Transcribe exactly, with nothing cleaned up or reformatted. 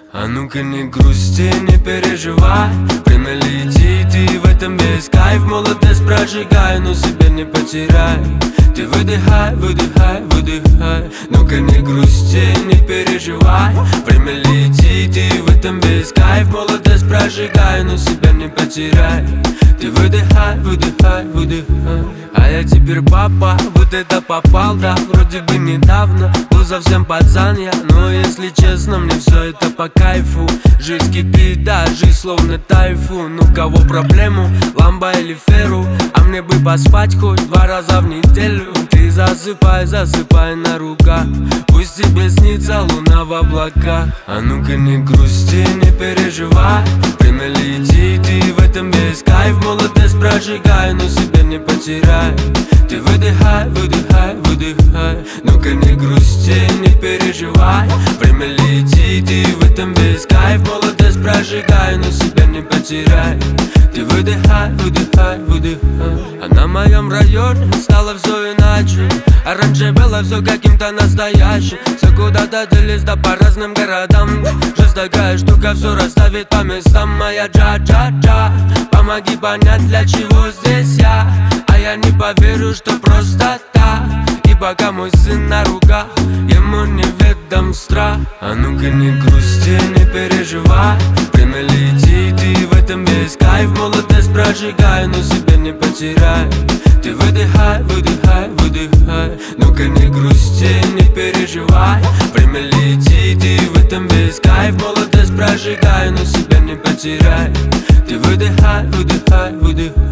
А ну-ка не грусти, не переживай, время летит, и в этом весь кайф. Молодость прожигай, но себя не потеряй. Ты выдыхай, выдыхай, выдыхай. Ну-ка не грусти, не переживай, время летит, и в этом весь кайф. Молодость прожигай, но себя не потеряй. Ты выдыхай, выдыхай, выдыхай. А я теперь папа, вот это попал, да. Вроде бы недавно был совсем пацан я, но если честно, мне все это по кайфу. Жизнь кипит, да, жизнь словно тайфун. У кого проблему, ламбо или феру, а мне бы поспать хоть два раза в неделю. Ты засыпай, засыпай на руках, пусть тебе снится луна в облаках. А ну-ка не грусти, не переживай, время летит, и в этом весь кайф. Молодость прожигай, но себя не потеряй. Ты выдыхай, выдыхай, выдыхай. Ну-ка не грусти, не переживай, время летит, и в этом весь кайф. Молодость прожигай, но себя не потеряй. Ты выдыхай, выдыхай, выдыхай. А на моем районе стало все иначе. А раньше было все каким-то настоящим. Все куда-то делись, да по разным городам. Жизнь такая штука, все расставит по местам. Моя джа-джа-джа, помоги понять, для чего здесь я. А я не поверю, что просто так. И пока мой сын на руках, ему неведом страх. А ну-ка не грусти, не переживай, время летит, и в этом весь кайф. Молодость прожигай, но себя не потеряй. Ты выдыхай, выдыхай, выдыхай. Ну-ка не грусти, не переживай, время летит, и в этом весь кайф. Молодость прожигай, но себя не потеряй. Ты выдыхай, выдыхай, выдыхай.